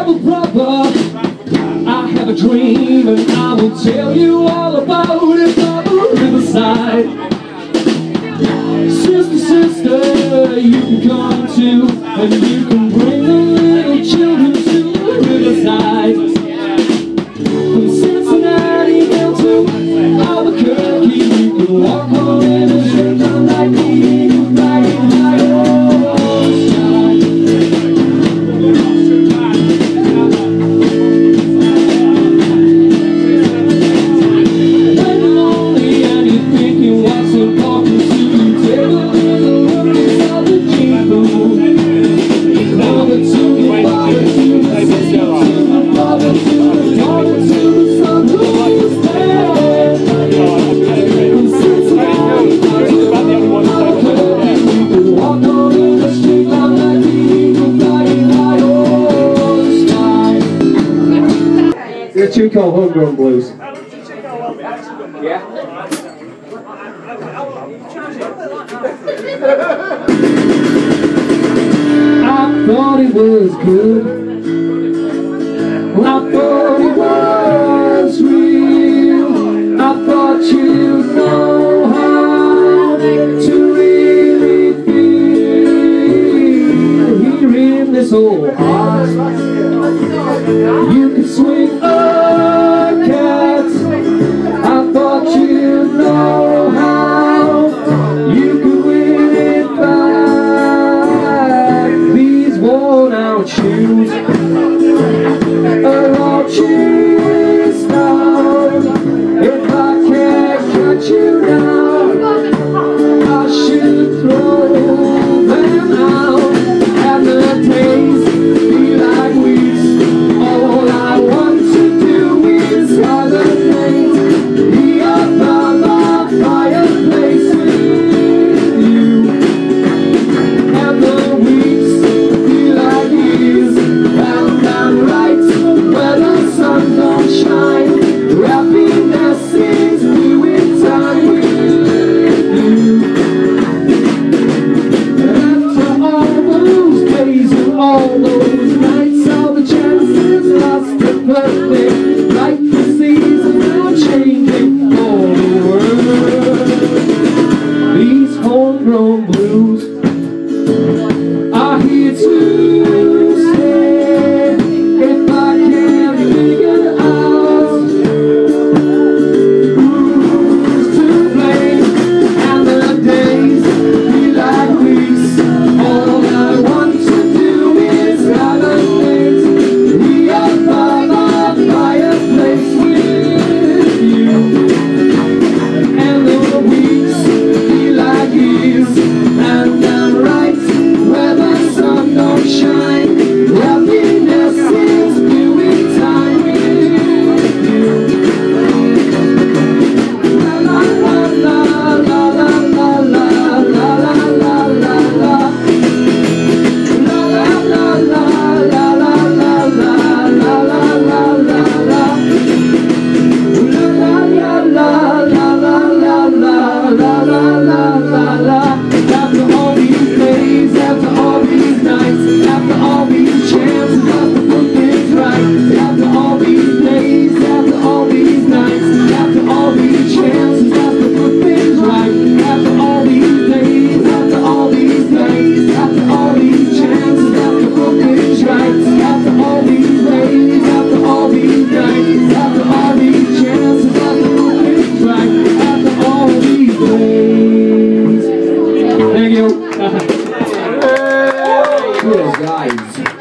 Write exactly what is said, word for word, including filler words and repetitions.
a brother, I have a dream, and I will tell you all about it by the riverside. Sister, sister, you can come too, and you can bring the little children to the riverside. From Cincinnati down to Albuquerque, you can walk on in a straight down like the eagle flying high over the sky. When you're lonely and you're thinking what's important to you, take a little look inside the Jeep room. Mother to the father to the sister to the mother to the daughter to the son who is there. From Cincinnati to Albuquerque, you can walk on in the street line like the eagle flying high over the sky. There's a tune called Homegrown Blues. Yeah? I thought it was good. I thought it was real. I thought you'd know how to really feel. Here in this old heart, you could swing a cat. I thought you'd know how you could win it back. These worn out shoes are all chased down. If I can't catch you now, I should throw them out. And the days feel like weeks. All I want to do is hibernate, be up by my fireplace with you. And the weeks feel like years, round and right, where the sun don't shine. Happiness is doing time with you. After all those days and all those nights, all the chances lost to perfect, like the seasons are changing all the world. These homegrown blues are here to stay. If I can't figure out who's to blame, and the days feel like weeks, all I want to do is hibernate, be up by my fireplace with you. And the weeks feel like years, and I'm right where the sun don't shine. Happiness is doing time with you. La la la la la la la la la la la la la. La la la la la la la la la la la la la. La la la la la la la la la la la la. After all these days, after all these nights, after all these chances, after put things right. After all these days, after all these nights, after all these chances, after put things right. After all these days, after all these nights, after all these chances, after put things right. After all these days, after all these nights, after all these chances, after put things right. After all these days. Thank you. Cool guys.